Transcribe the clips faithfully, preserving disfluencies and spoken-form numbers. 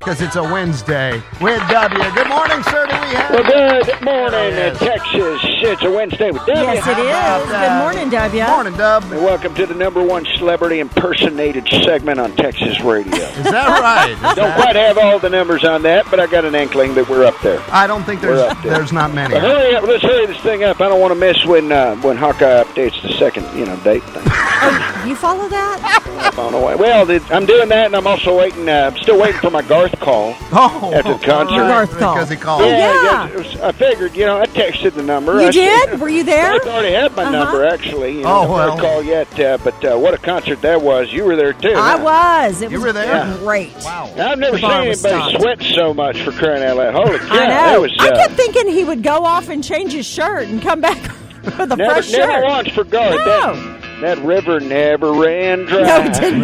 because it's a Wednesday with W. Good morning, sir. Do we have? Well, good morning, uh, Texas. It's a Wednesday with W. Yes, it is. Good morning, W. Morning, Dub. And welcome to the number one celebrity impersonated segment on Texas radio. Is that right? Is Don't that... quite have all the numbers on that, but I got an inkling that we're up there. I don't think there's We're up there. there's not many. But hurry up. Let's hurry this thing up. I don't want to miss when uh, when Hawkeye updates the second, you know, date thing. Oh, you follow that? I'm on the way. Well, the, I'm doing that, and I'm also waiting. Uh, I'm still waiting for my Garth call. Oh, After the concert. right, Garth call. because he called. Oh, yeah. it was, I figured, you know, I texted the number. You I did? said- Were you there? I already had my Uh-huh. number, actually. You know, Oh, I well. haven't called yet, uh, but uh, what a concert that was. You were there, too. I huh? was. It You was were there? Yeah. great. Wow. I've never The seen bar was anybody stocked. sweat so much for crying out loud. Holy cow. I know. That was, uh, I kept thinking he would go off and change his shirt and come back with a never, fresh never shirt. once forgot No. that. That river never ran dry. No, it didn't.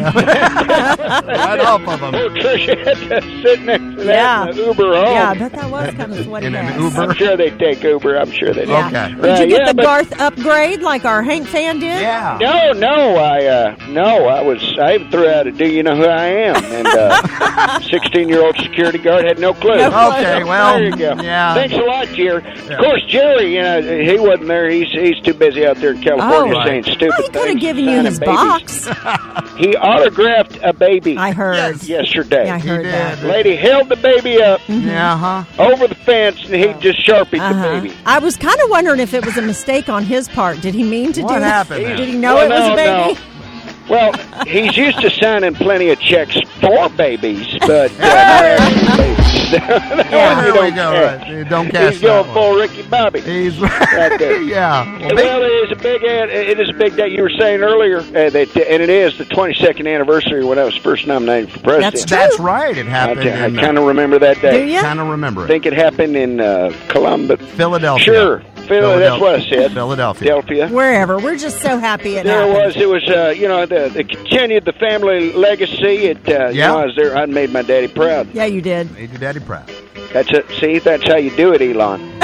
Right off of him. Poor Tricia had to sit next to that Yeah. in the Uber home. Yeah, I bet that was kind of sweaty. In an ass. Uber? I'm sure they take Uber. I'm sure they do. Yeah. Okay. Did Right, you get yeah, the but- Garth upgrade like our Hank fan did? Yeah. No, no, I uh, no, I was. I even threw out a "Do you know who I am?" and uh, sixteen-year-old security guard had no clue. No clue. Okay, well, there you go. yeah. Thanks a lot, Jerry. Yeah. Of course, Jerry, you know, he wasn't there. He's he's too busy out there in California Oh. saying stupid Well, he could have things, given you signing his babies. box. He autographed a baby I heard. Yes. yesterday. Yeah, I heard did. that. Lady held the baby up Yeah, huh? over the fence, and he just sharpied Uh-huh. the baby. I was kind of wondering if it was a mistake on his part. Did he mean to What do happened that? there? Did he know Well, it was no, a baby? no. Well, he's used to signing plenty of checks for babies, but uh, not actually babies. Yeah, You there we don't go. cash. Right. You don't cash He's going that full Ricky Bobby. one. He's Right there. yeah. Well, Well, it is a big. ad- It is a big day. You were saying earlier uh, that, and it is the twenty-second anniversary when I was first nominated for president. That's true. that's right. It I, happened. I in, kind of remember that Do day. you? kind of remember I it. think it happened in uh, Columbus. Philadelphia. Sure, Philly. That's what I said. Philadelphia. Philadelphia. Wherever. We're just so happy it There happened. was. It was. Uh, you know, the, it continued the family legacy. It. Uh, You Yeah. know, I was there. I made my daddy proud. Yeah, you did. Made your daddy proud. That's it. See, that's how you do it, Elon.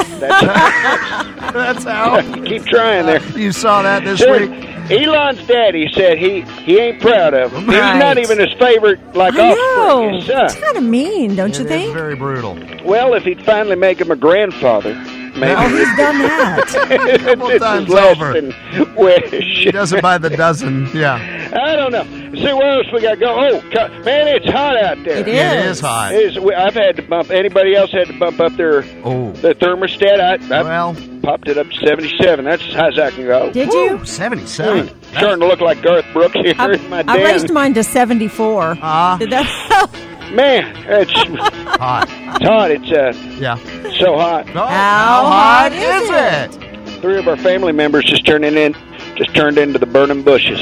That's That's how. you keep trying there. You saw that this See, week. Elon's daddy said he he ain't proud of him. He's Right. not even his favorite, like I offspring, know. his son. It's kind of mean, don't you It is think? very brutal. Well, if he'd finally make him a grandfather, maybe. Oh, he's done that. Couple this times is less over. than wish. He does it by the dozen. Yeah. I don't know. See, what else we got going? Oh, co- man, it's hot out there. It It is. is hot. It is. we- I've had to bump. Anybody else had to bump up their Oh. their thermostat? I, I Well, popped it up to seventy-seven. That's as high as I can go. Did you? woo, seventy-seven. Hmm. Starting to look like Garth Brooks here I, in my I den. raised mine to seventy-four. Ah, Did that help? Man, it's, hot. it's hot. It's uh, Yeah. so hot. Oh, How hot is it? Three of our family members just turning in, just turned into the burning bushes.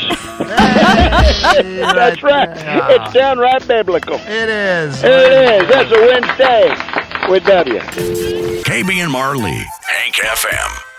Hey, That's right. there. It's downright biblical. It is. There it is. That's a Wednesday with W. K B and Marley, Hank F M.